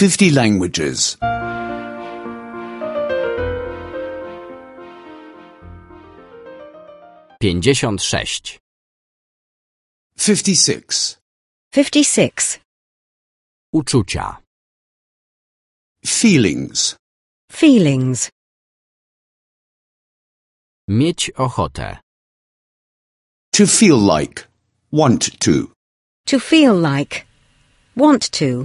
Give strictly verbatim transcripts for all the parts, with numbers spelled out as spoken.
fifty languages. pięćdziesiąt sześć. Fifty-six. Fifty-six. Uczucia. Feelings. Feelings. Mieć ochotę. To feel like. Want to. To feel like. Want to.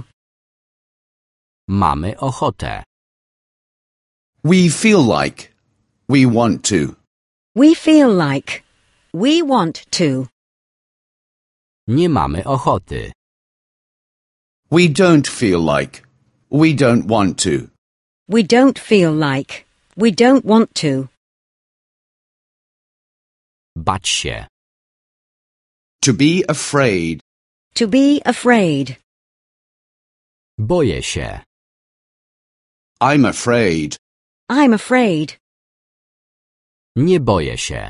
Mamy ochotę. We feel like. We want to. We feel like. We want to. Nie mamy ochoty. We don't feel like. We don't want to. We don't feel like. We don't want to. Bać się. To be afraid. To be afraid. Boję się. I'm afraid. I'm afraid. Nie boję się.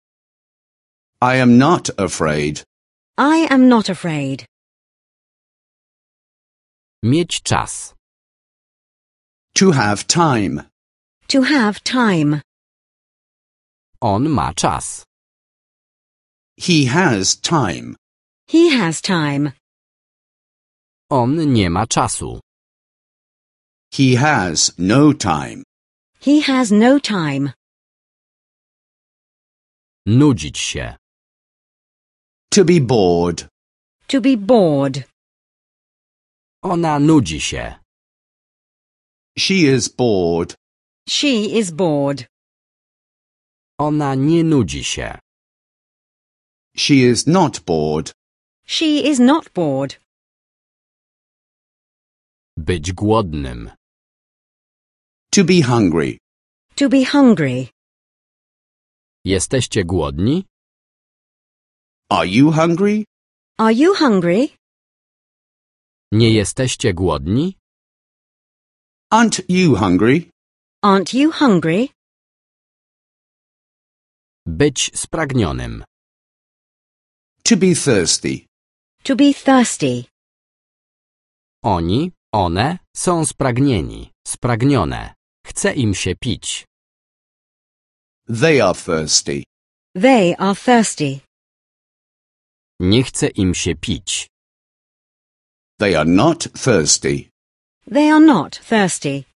I am not afraid. I am not afraid. Mieć czas. To have time. To have time. On ma czas. He has time. He has time. On nie ma czasu. He has no time. He has no time. Nudzić się. To be bored. To be bored. Ona nudzi się. She is bored. She is bored. Ona nie nudzi się. She is not bored. She is not bored. Być głodnym. To be hungry. To be hungry. Jesteście głodni? Are you hungry? Are you hungry? Nie jesteście głodni? Aren't you hungry? Aren't you hungry? Być spragnionym. To be thirsty. To be thirsty. Oni, one są spragnieni, spragnione. Chce im się pić. They are thirsty. They are thirsty. Nie chce im się pić. They are not thirsty. They are not thirsty.